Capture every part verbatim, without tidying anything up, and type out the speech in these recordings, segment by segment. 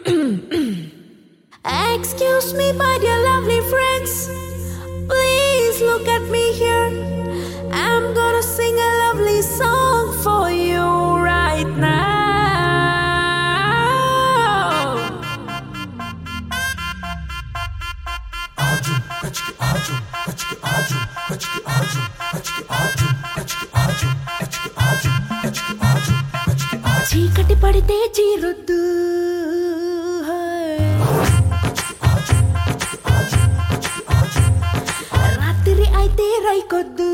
Excuse me, my dear lovely friends. Please look at me here. I'm gonna sing a lovely song for you right now. చీకటి పడితే చీరొద్దు, రాత్రి అయితే రైకొద్దు.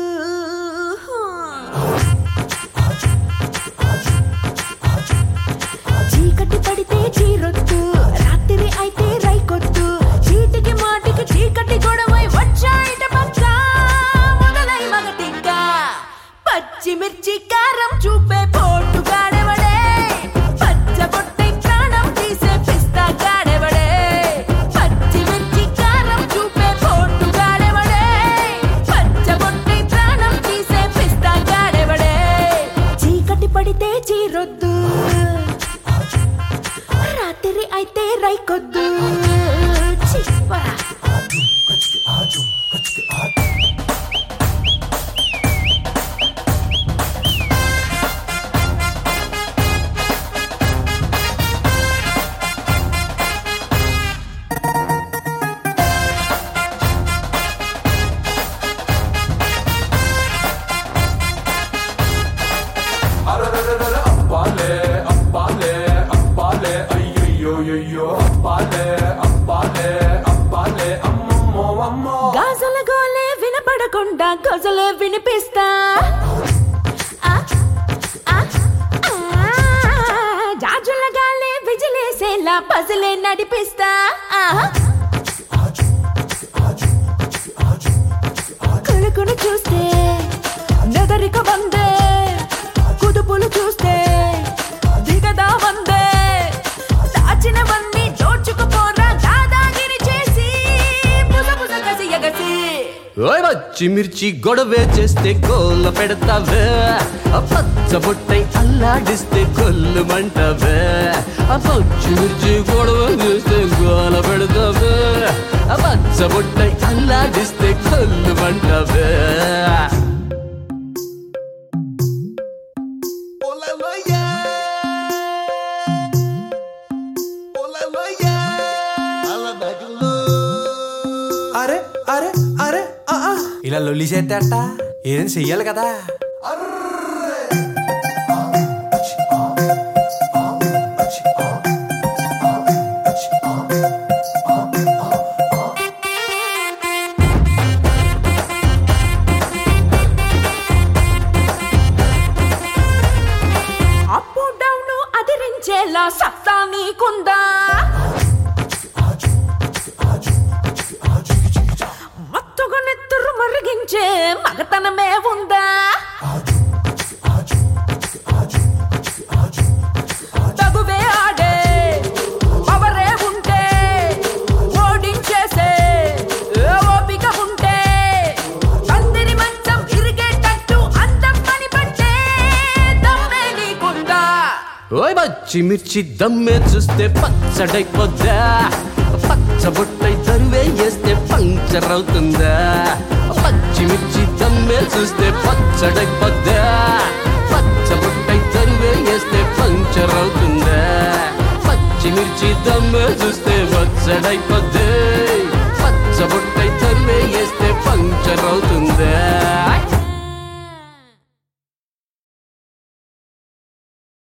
చీకటి పడితే చీరొద్దు, రాత్రి అయితే రైకొద్దు. చీటికి మాటికి చీకటి గొడవై వచ్చాయిట పక్క మొదలై మగటింకా. పచ్చిమిర్చి కారం చూపే పోటుగాడెవడే, పచ్చబొట్టై ప్రాణం తీసే పిస్తా గాడెవడే. పచ్చిమిర్చి కారం చూపే పోటుగాడెవడే, పచ్చబొట్టై ప్రాణం తీసే పిస్తా గాడెవడే. చీకటి పడితే చీరొద్దు, రాత్రి అయితే రైకొద్దు. చిప్పరా గాజుల గోలే వినపడకుండా గజలు వినిపిస్తా. జాజుల గాలే విజిలేసేలా పజలే నడిపిస్తా. కొడుకును చూస్తే నెదరిక వందే, కుదుపులు చూస్తే దిగదా వందే. దాచినవన్నీ దోచుకుపోరా దాదాగిరి చేసి బుస బుస కసి ఎగసి. ఓయ్ పచ్చిమిర్చి గొడవే చేస్తే కోల పెడతావే, పచ్చబొట్టై అల్లాడిస్తే కొల్లు మంటవే. పచ్చిమిర్చి గొడవ చేస్తే గోల పెడతావే, పచ్చబొట్టై అల్లాడిస్తే కొల్లు మంటవే. అరే అరే అరే ఇలా లొల్లి చేస్తే అట్ట ఏదైనా చెయ్యాలి కదా. అప్పు డౌన్ అదిరించేలా సత్తా నీకుందా, మత్తుగా నెత్తురు మరిగించే మగతనమే ఉందా. తగువే ఆడే పవరే ఉంటే, ఓడించేసే ఓపిక ఉంటే, పందిరి మంచం ఇరిగేటట్టు అందం పని పట్టే దమ్మే నీకుందా. ఓయ్ పచ్చిమిర్చి దమ్మే చూస్తే పచ్చడైపోద్దా, పచ్చబొట్టై తరువే వేస్తే పంచర్ అవుతుందా. పచ్చిమిర్చి దమ్మే చూస్తే పచ్చడైపోద్దా, పచ్చబొట్టై తరువే వేస్తే పంచర్ అవుతుందా. పచ్చిమిర్చి దమ్మే చూస్తే పచ్చడైపోద్దే, పచ్చబొట్టై తరువే వేస్తే పంచర్ అవుతుందా.